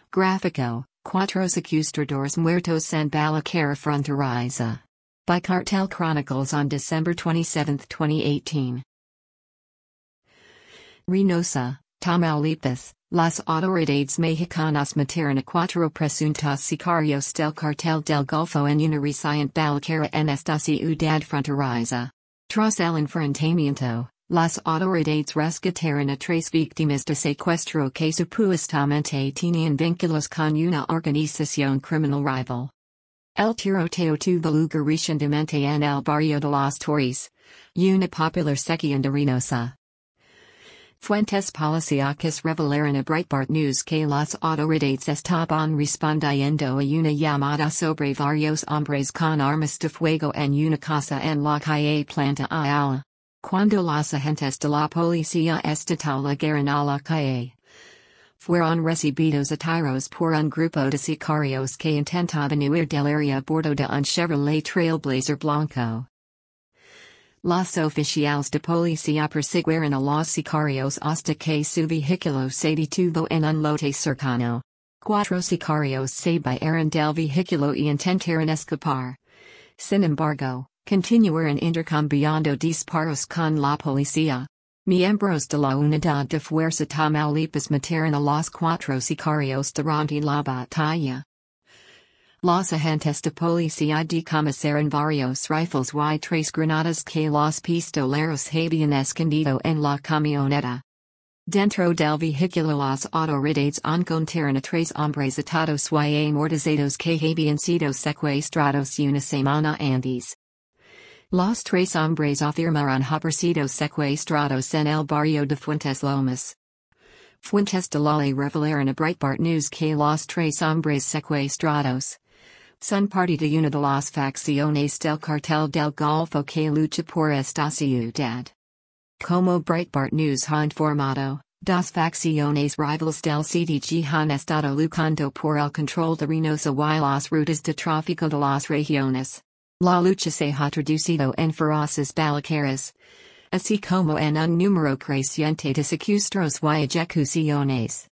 Gráfico, Cuatro Secuestradores Muertos en Balacara Fronteriza. By Cartel Chronicles on December 27, 2018. Reynosa, Tamaulipas, las autoridades mexicanas mataron a cuatro presuntos sicarios del Cartel del Golfo en una reciente balacera en esta ciudad fronteriza. Tras el enfrentamiento, las autoridades rescataron a tres víctimas de secuestro que supuestamente tenían vínculos con una organización criminal rival. El tiroteo tuvo lugar recientemente en el barrio de Las Torres, una popular sección de Reynosa. Fuentes policíacas revelaron a Breitbart News que las autoridades estaban respondiendo a una llamada sobre varios hombres con armas de fuego en una casa en la calle Planta Ayala. Cuando los agentes de la policía estatal llegaron a la calle, fueron recibidos a tiros por un grupo de sicarios que intentaban huir del área a bordo de un Chevrolet Trailblazer blanco. Los oficiales de policía persiguieron a los sicarios hasta que su vehículo se detuvo en un lote cercano. Cuatro sicarios se bajaron del vehículo y intentaron escapar. Sin embargo, continuaron intercambiando disparos con la policía. Miembros de la Unidad de Fuerza Tamaulipas mataron a los cuatro sicarios durante la batalla. Los agentes de policía decomisaron varios rifles y tres granadas que los pistoleros habían escondido en la camioneta. Dentro del vehículo las autoridades encontraron a tres hombres atados y amortizados que habían sido secuestrados una semana antes. Los tres hombres afirmaron haber sido secuestrados en el barrio de Fuentes Lomas. Fuentes de la ley revelaron a Breitbart News que los tres hombres secuestrados son parte de una de las facciones del Cartel del Golfo que lucha por esta ciudad. Como Breitbart News ha informado, dos facciones rivales del CDG han estado luchando por el control de Reynosa y las rutas de tráfico de las regiones. La lucha se ha traducido en feroces balaceras, así como en un número creciente de secuestros y ejecuciones.